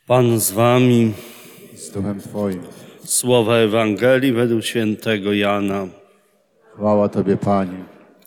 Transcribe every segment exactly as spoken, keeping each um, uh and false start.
Pan z wami. I z duchem Twoim. Słowa Ewangelii według świętego Jana. Chwała Tobie, Panie.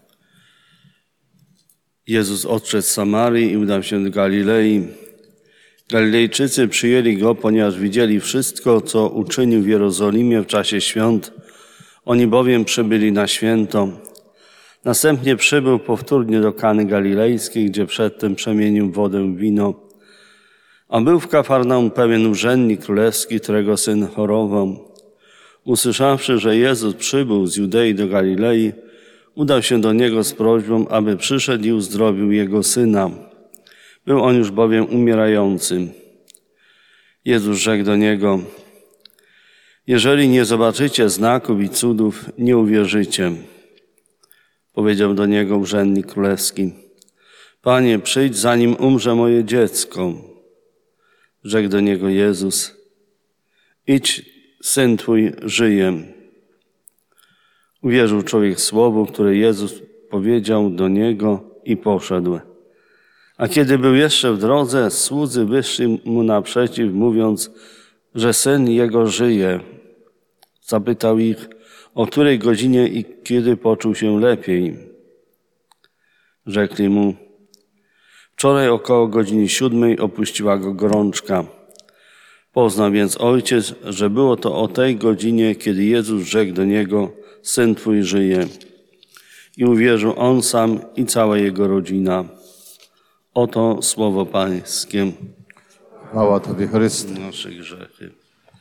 Jezus odszedł z Samarii i udał się do Galilei. Galilejczycy przyjęli Go, ponieważ widzieli wszystko, co uczynił w Jerozolimie w czasie świąt. Oni bowiem przybyli na święto. Następnie przybył powtórnie do Kany Galilejskiej, gdzie przedtem przemienił wodę w wino. A był w Kafarnaum pewien urzędnik królewski, którego syn chorował. Usłyszawszy, że Jezus przybył z Judei do Galilei, udał się do Niego z prośbą, aby przyszedł i uzdrowił jego syna. Był on już bowiem umierający. Jezus rzekł do niego: jeżeli nie zobaczycie znaków i cudów, nie uwierzycie. Powiedział do niego urzędnik królewski: Panie, przyjdź, zanim umrze moje dziecko. Rzekł do niego Jezus: idź, syn twój żyje. Uwierzył człowiek słowu, które Jezus powiedział do niego, i poszedł. A kiedy był jeszcze w drodze, słudzy wyszli mu naprzeciw, mówiąc, że syn jego żyje. Zapytał ich, o której godzinie i kiedy poczuł się lepiej. Rzekli mu: wczoraj około godziny siódmej opuściła go gorączka. Poznał więc ojciec, że było to o tej godzinie, kiedy Jezus rzekł do niego: syn twój żyje. I uwierzył on sam i cała jego rodzina. Oto słowo Pańskie. Chwała Tobie, Chryste. Nasze grzechy.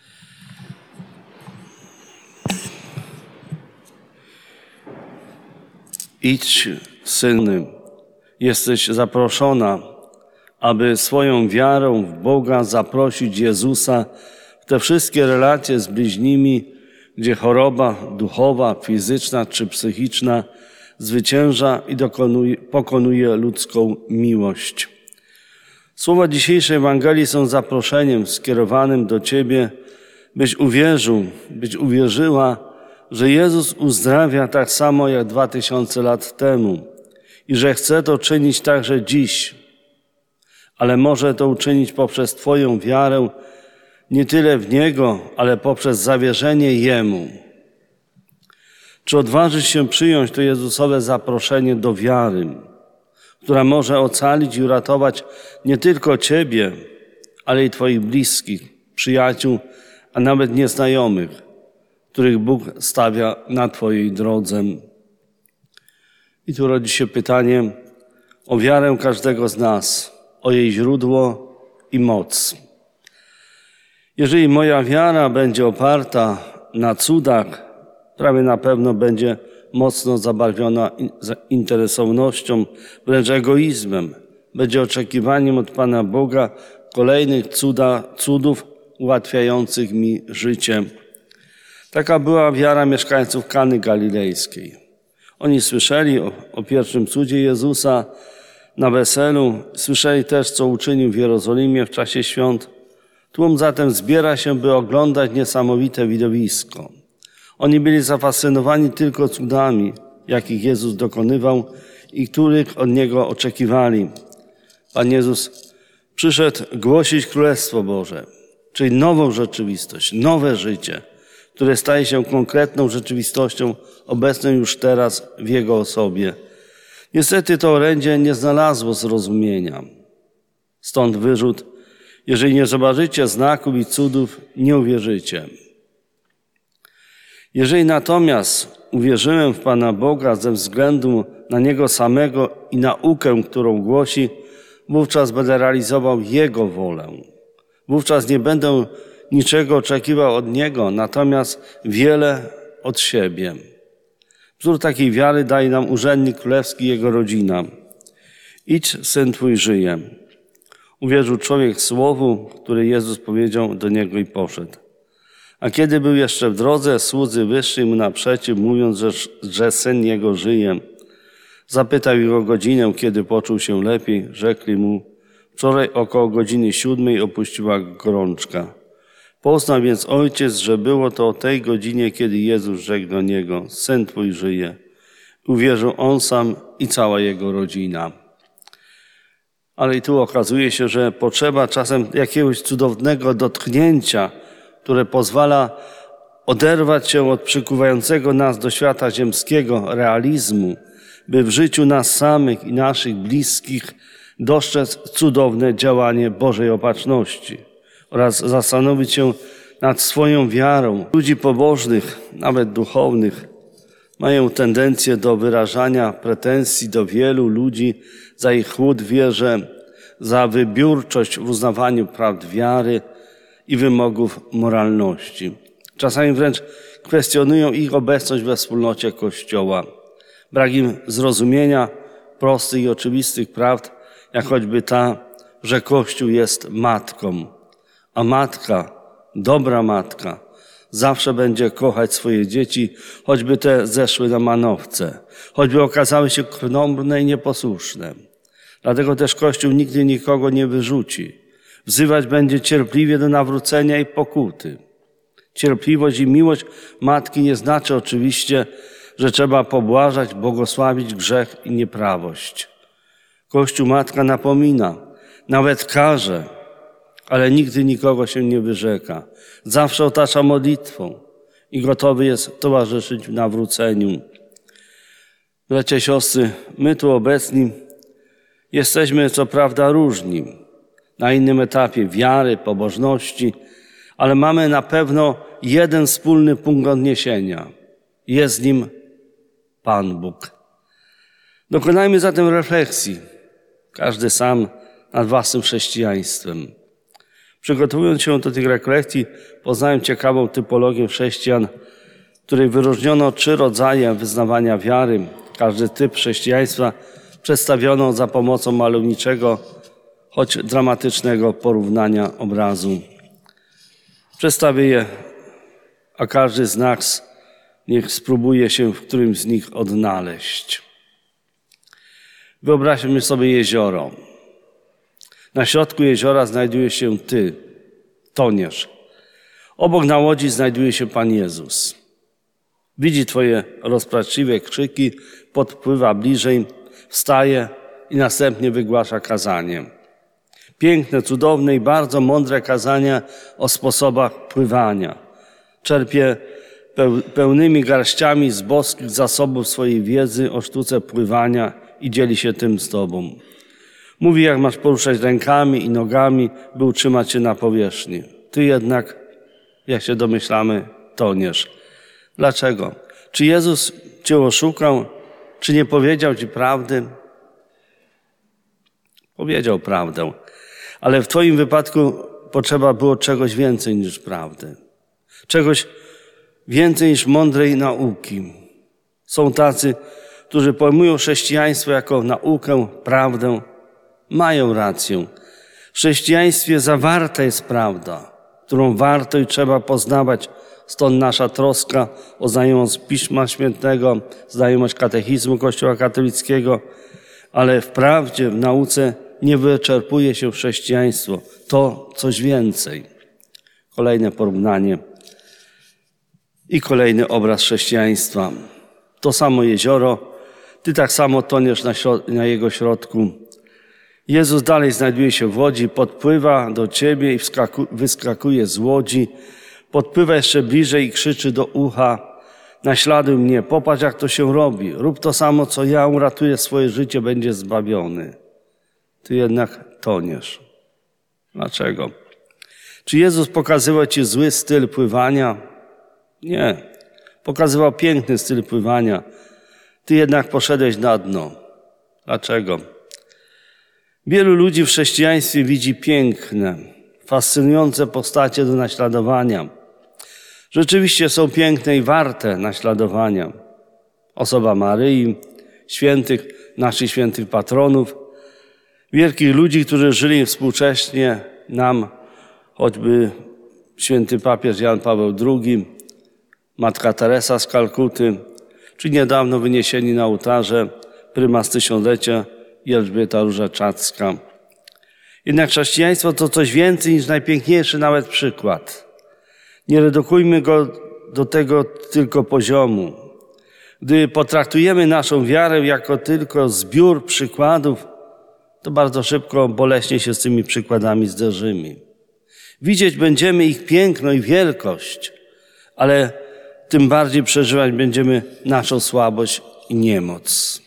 Idź, syny, jesteś zaproszona, aby swoją wiarą w Boga zaprosić Jezusa w te wszystkie relacje z bliźnimi, gdzie choroba duchowa, fizyczna czy psychiczna zwycięża i dokonuje, pokonuje ludzką miłość. Słowa dzisiejszej Ewangelii są zaproszeniem skierowanym do Ciebie, byś uwierzył, byś uwierzyła, że Jezus uzdrawia tak samo jak dwa tysiące lat temu i że chce to czynić także dziś, ale może to uczynić poprzez Twoją wiarę nie tyle w Niego, ale poprzez zawierzenie Jemu. Czy odważysz się przyjąć to Jezusowe zaproszenie do wiary, która może ocalić i uratować nie tylko Ciebie, ale i Twoich bliskich, przyjaciół, a nawet nieznajomych, których Bóg stawia na Twojej drodze? I tu rodzi się pytanie o wiarę każdego z nas, o jej źródło i moc. Jeżeli moja wiara będzie oparta na cudach, prawie na pewno będzie mocno zabarwiona interesownością, wręcz egoizmem. Będzie oczekiwaniem od Pana Boga kolejnych cuda, cudów ułatwiających mi życie. Taka była wiara mieszkańców Kany Galilejskiej. Oni słyszeli o, o pierwszym cudzie Jezusa na weselu, słyszeli też, co uczynił w Jerozolimie w czasie świąt. Tłum zatem zbiera się, by oglądać niesamowite widowisko. Oni byli zafascynowani tylko cudami, jakich Jezus dokonywał i których od Niego oczekiwali. Pan Jezus przyszedł głosić Królestwo Boże, czyli nową rzeczywistość, nowe życie, które staje się konkretną rzeczywistością obecną już teraz w Jego osobie. Niestety to orędzie nie znalazło zrozumienia. Stąd wyrzut: jeżeli nie zobaczycie znaków i cudów, nie uwierzycie. Jeżeli natomiast uwierzyłem w Pana Boga ze względu na Niego samego i naukę, którą głosi, wówczas będę realizował Jego wolę. Wówczas nie będę niczego oczekiwał od Niego, natomiast wiele od siebie. Wzór takiej wiary daje nam urzędnik królewski i jego rodzina. Idź, syn twój żyje. Uwierzył człowiek słowu, które Jezus powiedział do niego, i poszedł. A kiedy był jeszcze w drodze, słudzy wyszli mu naprzeciw, mówiąc, że, że syn jego żyje. Zapytał ich o godzinę, kiedy poczuł się lepiej. Rzekli mu: wczoraj około godziny siódmej opuściła go gorączka. Poznał więc ojciec, że było to o tej godzinie, kiedy Jezus rzekł do niego: syn twój żyje. Uwierzył on sam i cała jego rodzina. Ale i tu okazuje się, że potrzeba czasem jakiegoś cudownego dotknięcia, które pozwala oderwać się od przykuwającego nas do świata ziemskiego realizmu, by w życiu nas samych i naszych bliskich dostrzec cudowne działanie Bożej Opatrzności oraz zastanowić się nad swoją wiarą. Ludzi pobożnych, nawet duchownych, mają tendencję do wyrażania pretensji do wielu ludzi za ich chłód w wierze, za wybiórczość w uznawaniu prawd wiary i wymogów moralności. Czasami wręcz kwestionują ich obecność we wspólnocie Kościoła. Brak im zrozumienia prostych i oczywistych prawd, jak choćby ta, że Kościół jest matką, a matka, dobra matka, zawsze będzie kochać swoje dzieci, choćby te zeszły na manowce, choćby okazały się krnąbrne i nieposłuszne. Dlatego też Kościół nigdy nikogo nie wyrzuci. Wzywać będzie cierpliwie do nawrócenia i pokuty. Cierpliwość i miłość matki nie znaczy oczywiście, że trzeba pobłażać, błogosławić grzech i nieprawość. Kościół matka napomina, nawet karze, ale nigdy nikogo się nie wyrzeka. Zawsze otacza modlitwą i gotowy jest towarzyszyć w nawróceniu. Bracia i siostry, my tu obecni jesteśmy co prawda różni, na innym etapie wiary, pobożności, ale mamy na pewno jeden wspólny punkt odniesienia. Jest nim Pan Bóg. Dokonajmy zatem refleksji, każdy sam nad własnym chrześcijaństwem. Przygotowując się do tych refleksji, poznałem ciekawą typologię chrześcijan, w której wyróżniono trzy rodzaje wyznawania wiary. Każdy typ chrześcijaństwa przedstawiono za pomocą malowniczego, choć dramatycznego porównania obrazu. Przedstawię je, a każdy z nas niech spróbuje się w którymś z nich odnaleźć. Wyobraźmy sobie jezioro. Na środku jeziora znajduje się ty, toniesz. Obok na łodzi znajduje się Pan Jezus. Widzi twoje rozpaczliwe krzyki, podpływa bliżej, wstaje i następnie wygłasza kazanie. Piękne, cudowne i bardzo mądre kazania o sposobach pływania. Czerpie pełnymi garściami z boskich zasobów swojej wiedzy o sztuce pływania i dzieli się tym z tobą. Mówi, jak masz poruszać rękami i nogami, by utrzymać się na powierzchni. Ty jednak, jak się domyślamy, toniesz. Dlaczego? Czy Jezus cię oszukał? Czy nie powiedział ci prawdy? Powiedział prawdę, ale w twoim wypadku potrzeba było czegoś więcej niż prawdy. Czegoś więcej niż mądrej nauki. Są tacy, którzy pojmują chrześcijaństwo jako naukę, prawdę. Mają rację. W chrześcijaństwie zawarta jest prawda, którą warto i trzeba poznawać. Stąd nasza troska o znajomość Pisma Świętego, znajomość katechizmu Kościoła katolickiego, ale wprawdzie w nauce nie wyczerpuje się chrześcijaństwo. To coś więcej. Kolejne porównanie i kolejny obraz chrześcijaństwa. To samo jezioro, ty tak samo toniesz na, środ- na jego środku. Jezus dalej znajduje się w łodzi, podpływa do ciebie i wskaku- wyskakuje z łodzi, podpływa jeszcze bliżej i krzyczy do ucha: naśladuj mnie, popatrz jak to się robi, rób to samo co ja, uratuję swoje życie, będziesz zbawiony. Ty jednak toniesz. Dlaczego? Czy Jezus pokazywał ci zły styl pływania? Nie. Pokazywał piękny styl pływania. Ty jednak poszedłeś na dno. Dlaczego? Wielu ludzi w chrześcijaństwie widzi piękne, fascynujące postacie do naśladowania. Rzeczywiście są piękne i warte naśladowania. Osoba Maryi, świętych, naszych świętych patronów, wielkich ludzi, którzy żyli współcześnie nam, choćby święty papież Jan Paweł drugi, matka Teresa z Kalkuty, czy niedawno wyniesieni na ołtarze prymas tysiąclecia i Elżbieta Różeczacka. Jednak chrześcijaństwo to coś więcej niż najpiękniejszy nawet przykład. Nie redukujmy go do tego tylko poziomu. Gdy potraktujemy naszą wiarę jako tylko zbiór przykładów, to bardzo szybko, boleśnie się z tymi przykładami zderzymy. Widzieć będziemy ich piękno i wielkość, ale tym bardziej przeżywać będziemy naszą słabość i niemoc.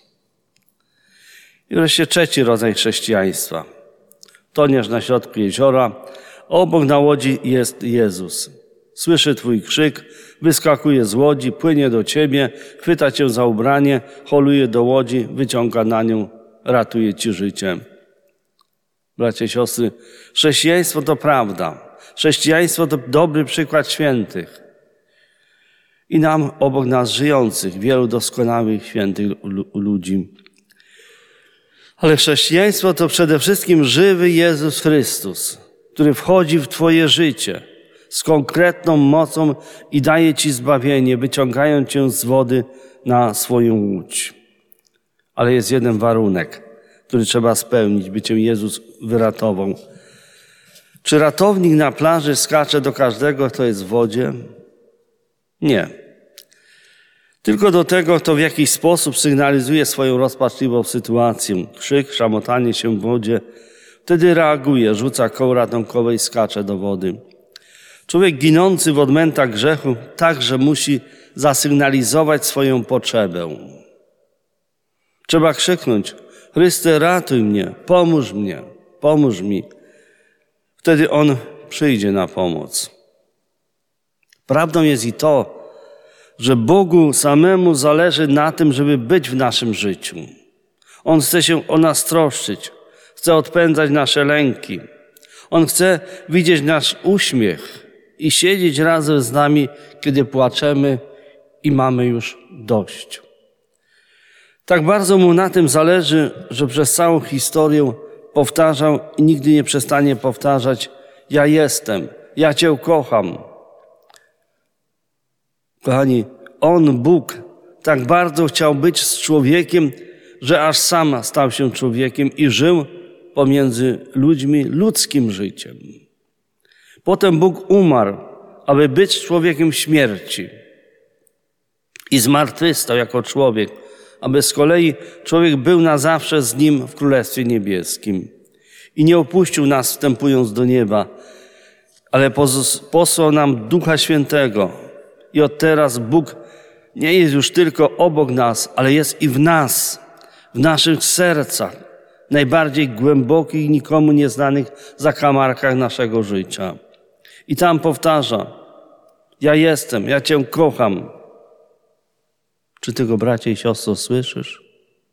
I wreszcie trzeci rodzaj chrześcijaństwa. Toniesz na środku jeziora, obok na łodzi jest Jezus. Słyszy twój krzyk, wyskakuje z łodzi, płynie do ciebie, chwyta cię za ubranie, holuje do łodzi, wyciąga na nią, ratuje ci życie. Bracia i siostry, chrześcijaństwo to prawda. Chrześcijaństwo to dobry przykład świętych. I nam, obok nas żyjących, wielu doskonałych, świętych ludzi. Ale chrześcijaństwo to przede wszystkim żywy Jezus Chrystus, który wchodzi w twoje życie z konkretną mocą i daje ci zbawienie, wyciągając cię z wody na swoją łódź. Ale jest jeden warunek, który trzeba spełnić, by cię Jezus wyratował. Czy ratownik na plaży skacze do każdego, kto jest w wodzie? Nie. Tylko do tego, kto w jakiś sposób sygnalizuje swoją rozpaczliwą sytuację. Krzyk, szamotanie się w wodzie. Wtedy reaguje, rzuca koło ratunkowe i skacze do wody. Człowiek ginący w odmętach grzechu także musi zasygnalizować swoją potrzebę. Trzeba krzyknąć: Chryste, ratuj mnie, pomóż mnie, pomóż mi. Wtedy On przyjdzie na pomoc. Prawdą jest i to, że Bogu samemu zależy na tym, żeby być w naszym życiu. On chce się o nas troszczyć, chce odpędzać nasze lęki. On chce widzieć nasz uśmiech i siedzieć razem z nami, kiedy płaczemy i mamy już dość. Tak bardzo Mu na tym zależy, że przez całą historię powtarzał i nigdy nie przestanie powtarzać: ja jestem, ja Cię kocham. Kochani, On, Bóg, tak bardzo chciał być z człowiekiem, że aż sam stał się człowiekiem i żył pomiędzy ludźmi ludzkim życiem. Potem Bóg umarł, aby być człowiekiem śmierci i zmartwychwstał jako człowiek, aby z kolei człowiek był na zawsze z Nim w Królestwie Niebieskim. I nie opuścił nas, wstępując do nieba, ale posłał nam Ducha Świętego. I od teraz Bóg nie jest już tylko obok nas, ale jest i w nas, w naszych sercach, najbardziej głębokich i nikomu nieznanych zakamarkach naszego życia. I tam powtarza: ja jestem, ja Cię kocham. Czy Ty Go, bracie i siostro, słyszysz?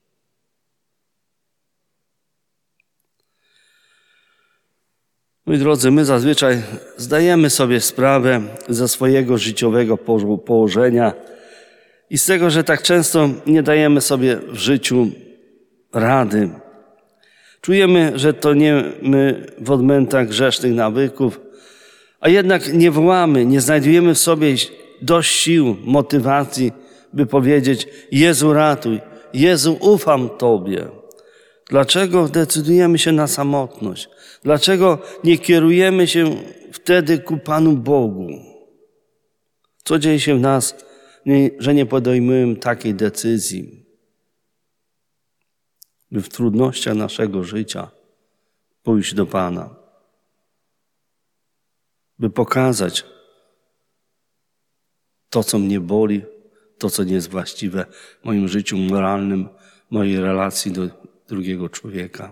Moi drodzy, my zazwyczaj zdajemy sobie sprawę ze swojego życiowego położenia i z tego, że tak często nie dajemy sobie w życiu rady. Czujemy, że toniemy w odmętach grzesznych nawyków, a jednak nie wołamy, nie znajdujemy w sobie dość sił, motywacji, by powiedzieć: Jezu, ratuj, Jezu, ufam Tobie. Dlaczego decydujemy się na samotność? Dlaczego nie kierujemy się wtedy ku Panu Bogu? Co dzieje się w nas, że nie podejmujemy takiej decyzji, by w trudnościach naszego życia pójść do Pana, by pokazać to, co mnie boli, to, co nie jest właściwe w moim życiu moralnym, mojej relacji do drugiego człowieka.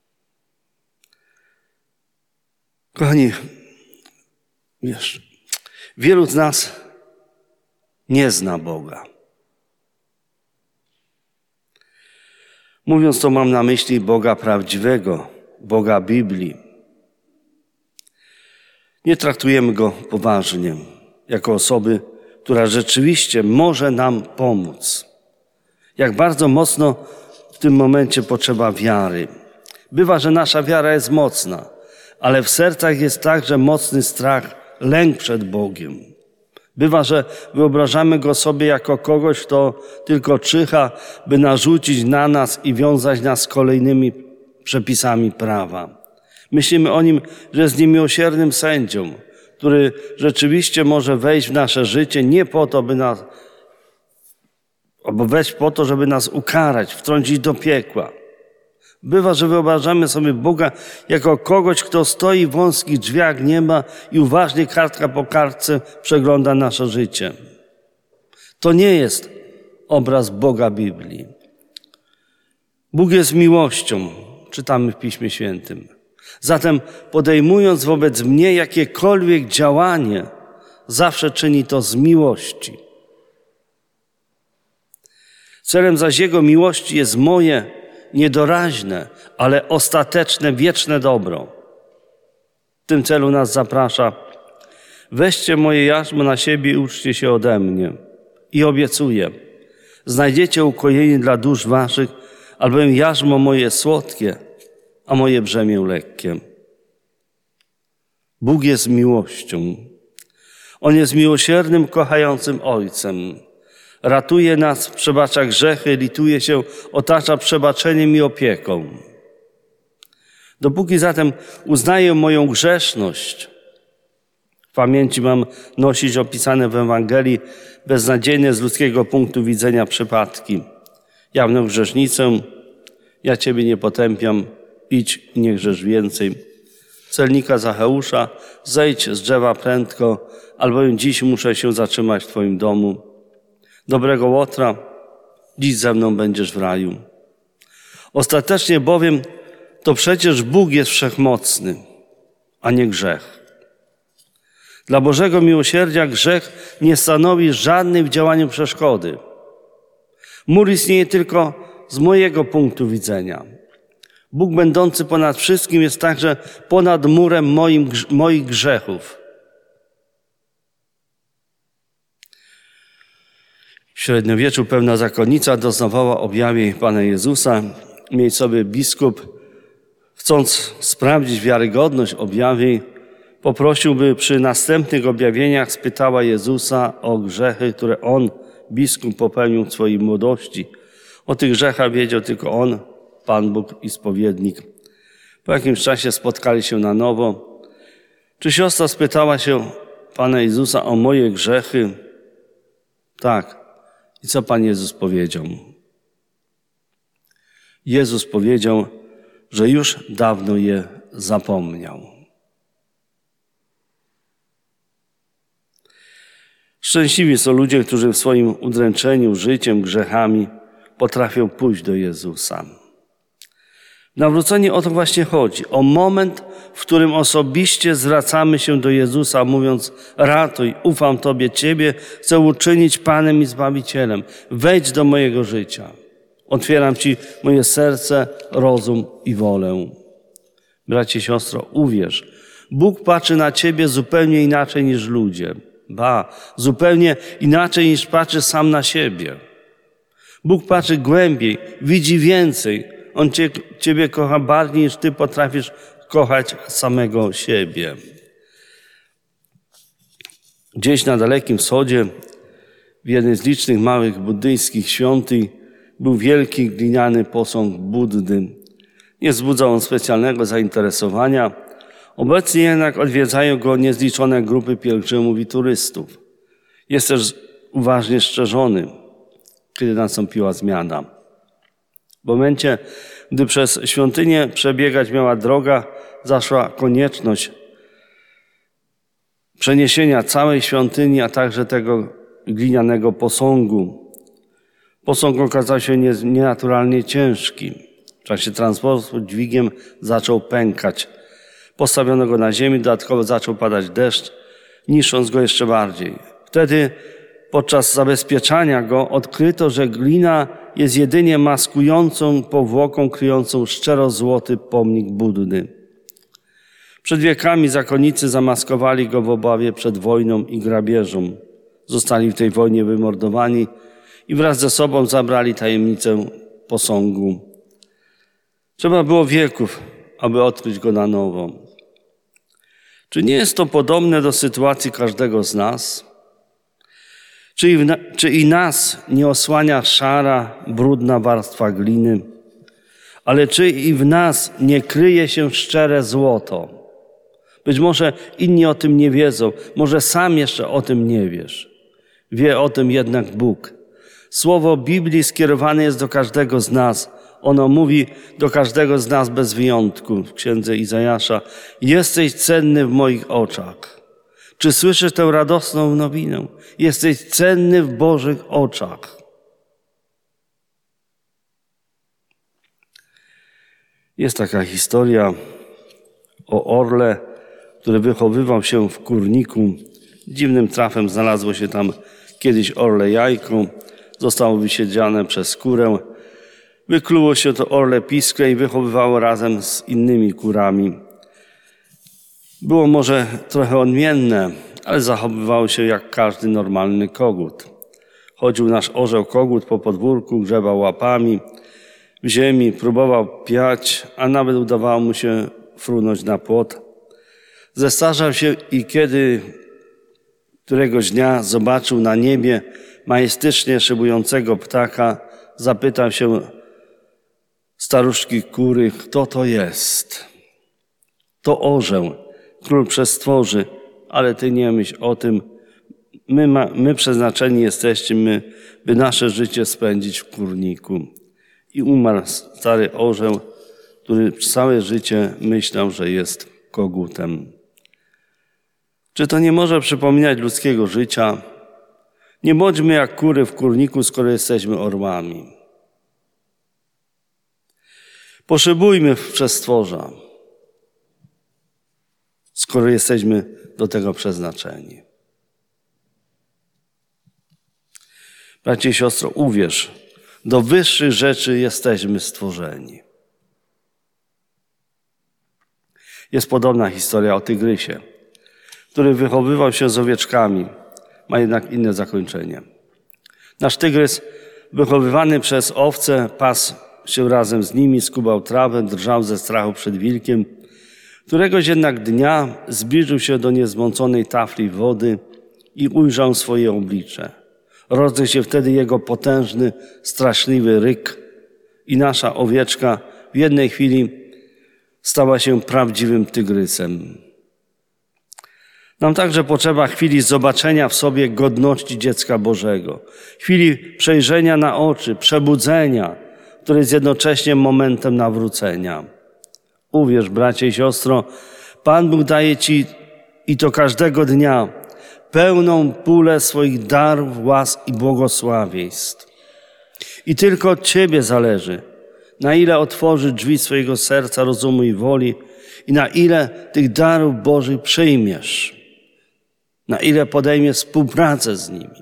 Kochani, wiesz, wielu z nas nie zna Boga. Mówiąc to, mam na myśli Boga prawdziwego, Boga Biblii. Nie traktujemy Go poważnie, jako osoby, która rzeczywiście może nam pomóc. Jak bardzo mocno w tym momencie potrzeba wiary. Bywa, że nasza wiara jest mocna, ale w sercach jest także mocny strach, lęk przed Bogiem. Bywa, że wyobrażamy Go sobie jako kogoś, kto tylko czyha, by narzucić na nas i wiązać nas z kolejnymi przepisami prawa. Myślimy o Nim, że jest niemiłosiernym sędzią, który rzeczywiście może wejść w nasze życie nie po to, by nas, albo wejść po to, żeby nas ukarać, wtrącić do piekła. Bywa, że wyobrażamy sobie Boga jako kogoś, kto stoi w wąskich drzwiach nieba i uważnie kartka po kartce przegląda nasze życie. To nie jest obraz Boga Biblii. Bóg jest miłością, czytamy w Piśmie Świętym. Zatem podejmując wobec mnie jakiekolwiek działanie, zawsze czyni to z miłości. Celem zaś Jego miłości jest moje niedoraźne, ale ostateczne, wieczne dobro. W tym celu nas zaprasza: weźcie moje jarzmo na siebie i uczcie się ode mnie. I obiecuję, znajdziecie ukojenie dla dusz waszych, albowiem jarzmo moje jest słodkie, a moje brzemię lekkie. Bóg jest miłością. On jest miłosiernym, kochającym Ojcem. Ratuje nas, przebacza grzechy, lituje się, otacza przebaczeniem i opieką. Dopóki zatem uznaję moją grzeszność, w pamięci mam nosić opisane w Ewangelii beznadziejne z ludzkiego punktu widzenia przypadki. Jawną grzesznicę, ja Ciebie nie potępiam, idź i nie grzesz więcej. Celnika Zacheusza, zejdź z drzewa prędko, albowiem dziś muszę się zatrzymać w Twoim domu. Dobrego Łotra, dziś ze mną będziesz w raju. Ostatecznie bowiem to przecież Bóg jest wszechmocny, a nie grzech. Dla Bożego miłosierdzia grzech nie stanowi żadnej w działaniu przeszkody. Mur istnieje tylko z mojego punktu widzenia. Bóg będący ponad wszystkim jest także ponad murem moim, moich grzechów. W średniowieczu pewna zakonnica doznawała objawień Pana Jezusa. Miejscowy biskup, chcąc sprawdzić wiarygodność objawień, poprosił, by przy następnych objawieniach spytała Jezusa o grzechy, które on, biskup, popełnił w swojej młodości. O tych grzechach wiedział tylko on, Pan Bóg i spowiednik. Po jakimś czasie spotkali się na nowo. Czy siostra spytała się Pana Jezusa o moje grzechy? Tak. I co Pan Jezus powiedział? Jezus powiedział, że już dawno je zapomniał. Szczęśliwi są ludzie, którzy w swoim udręczeniu życiem, grzechami potrafią pójść do Jezusa. W nawróceniu o to właśnie chodzi. O moment, w którym osobiście zwracamy się do Jezusa, mówiąc: ratuj, ufam Tobie, Ciebie chcę uczynić Panem i Zbawicielem. Wejdź do mojego życia. Otwieram Ci moje serce, rozum i wolę. Bracie, siostro, uwierz, Bóg patrzy na Ciebie zupełnie inaczej niż ludzie. Ba, zupełnie inaczej niż patrzy sam na siebie. Bóg patrzy głębiej, widzi więcej. On cię, Ciebie kocha bardziej niż Ty potrafisz kochać samego siebie. Gdzieś na Dalekim Wschodzie, w jednej z licznych małych buddyjskich świątyń, był wielki gliniany posąg Buddy. Nie wzbudzał on specjalnego zainteresowania. Obecnie jednak odwiedzają go niezliczone grupy pielgrzymów i turystów. Jest też uważnie strzeżony, kiedy nastąpiła zmiana. W momencie, gdy przez świątynię przebiegać miała droga, zaszła konieczność przeniesienia całej świątyni, a także tego glinianego posągu. Posąg okazał się nienaturalnie ciężki. W czasie transportu dźwigiem zaczął pękać. Postawiono go na ziemi, dodatkowo zaczął padać deszcz, niszcząc go jeszcze bardziej. Wtedy podczas zabezpieczania go odkryto, że glina jest jedynie maskującą powłoką kryjącą szczero-złoty pomnik Buddy. Przed wiekami zakonnicy zamaskowali go w obawie przed wojną i grabieżą. Zostali w tej wojnie wymordowani i wraz ze sobą zabrali tajemnicę posągu. Trzeba było wieków, aby odkryć go na nowo. Czy nie jest to podobne do sytuacji każdego z nas? Czy i, na, czy i nas nie osłania szara, brudna warstwa gliny? Ale czy i w nas nie kryje się szczere złoto? Być może inni o tym nie wiedzą, może sam jeszcze o tym nie wiesz. Wie o tym jednak Bóg. Słowo Biblii skierowane jest do każdego z nas. Ono mówi do każdego z nas bez wyjątku w księdze Izajasza: jesteś cenny w moich oczach. Czy słyszysz tę radosną nowinę? Jesteś cenny w Bożych oczach. Jest taka historia o orle, który wychowywał się w kurniku. Dziwnym trafem znalazło się tam kiedyś orle jajko. Zostało wysiedziane przez kurę. Wykluło się to orle pisklę i wychowywało razem z innymi kurami. Było może trochę odmienne, ale zachowywało się jak każdy normalny kogut. Chodził nasz orzeł kogut po podwórku, grzebał łapami w ziemi, próbował piać, a nawet udawało mu się frunąć na płot. Zestarzał się i kiedy któregoś dnia zobaczył na niebie majestycznie szybującego ptaka, zapytał się staruszki kury, kto to jest. To orzeł, król przestworzy, ale ty nie myśl o tym. My, ma, my przeznaczeni jesteśmy, by nasze życie spędzić w kurniku. I umarł stary orzeł, który całe życie myślał, że jest kogutem. Czy to nie może przypominać ludzkiego życia? Nie bądźmy jak kury w kurniku, skoro jesteśmy orłami. Poszybujmy w przestworza, skoro jesteśmy do tego przeznaczeni. Bracie i siostro, uwierz, do wyższych rzeczy jesteśmy stworzeni. Jest podobna historia o tygrysie, który wychowywał się z owieczkami, ma jednak inne zakończenie. Nasz tygrys, wychowywany przez owce, pasł się razem z nimi, skubał trawę, drżał ze strachu przed wilkiem. Któregoś jednak dnia zbliżył się do niezmąconej tafli wody i ujrzał swoje oblicze. Rozległ się wtedy jego potężny, straszliwy ryk i nasza owieczka w jednej chwili stała się prawdziwym tygrysem. Nam także potrzeba chwili zobaczenia w sobie godności dziecka Bożego, chwili przejrzenia na oczy, przebudzenia, które jest jednocześnie momentem nawrócenia. Uwierz, bracie i siostro, Pan Bóg daje ci, i to każdego dnia, pełną pulę swoich darów, łask i błogosławieństw. I tylko od ciebie zależy, na ile otworzysz drzwi swojego serca, rozumu i woli i na ile tych darów Bożych przyjmiesz, na ile podejmiesz współpracę z nimi.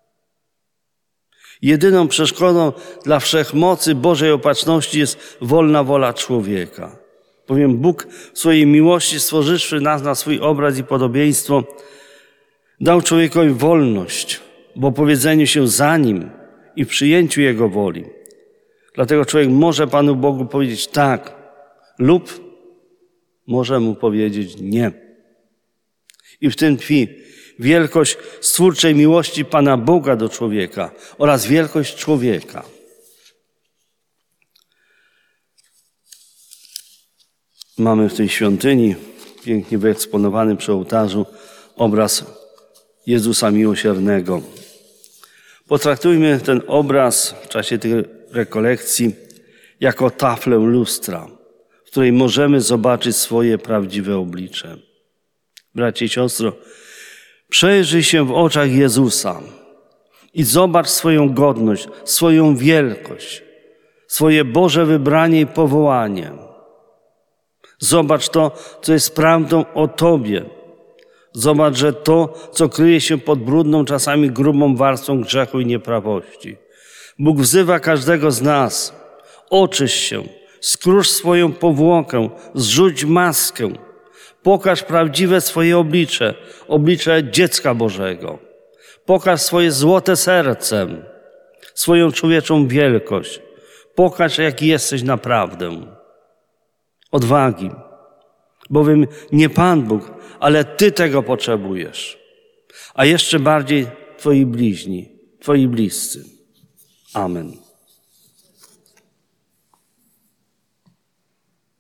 Jedyną przeszkodą dla wszechmocy Bożej opatrzności jest wolna wola człowieka. Bowiem Bóg w swojej miłości, stworzywszy nas na swój obraz i podobieństwo, dał człowiekowi wolność w opowiedzeniu się za Nim i w przyjęciu Jego woli. Dlatego człowiek może Panu Bogu powiedzieć tak lub może Mu powiedzieć nie. I w tym tkwi wielkość stwórczej miłości Pana Boga do człowieka oraz wielkość człowieka. Mamy w tej świątyni, pięknie wyeksponowany przy ołtarzu, obraz Jezusa Miłosiernego. Potraktujmy ten obraz w czasie tej rekolekcji jako taflę lustra, w której możemy zobaczyć swoje prawdziwe oblicze. Bracie i siostro, przejrzyj się w oczach Jezusa i zobacz swoją godność, swoją wielkość, swoje Boże wybranie i powołanie. Zobacz to, co jest prawdą o Tobie. Zobacz, że to, co kryje się pod brudną, czasami grubą warstwą grzechu i nieprawości. Bóg wzywa każdego z nas. Oczyś się, skrusz swoją powłokę, zrzuć maskę. Pokaż prawdziwe swoje oblicze, oblicze dziecka Bożego. Pokaż swoje złote serce, swoją człowieczą wielkość. Pokaż, jaki jesteś naprawdę. Odwagi, bowiem nie Pan Bóg, ale Ty tego potrzebujesz, a jeszcze bardziej Twoi bliźni, Twoi bliscy. Amen.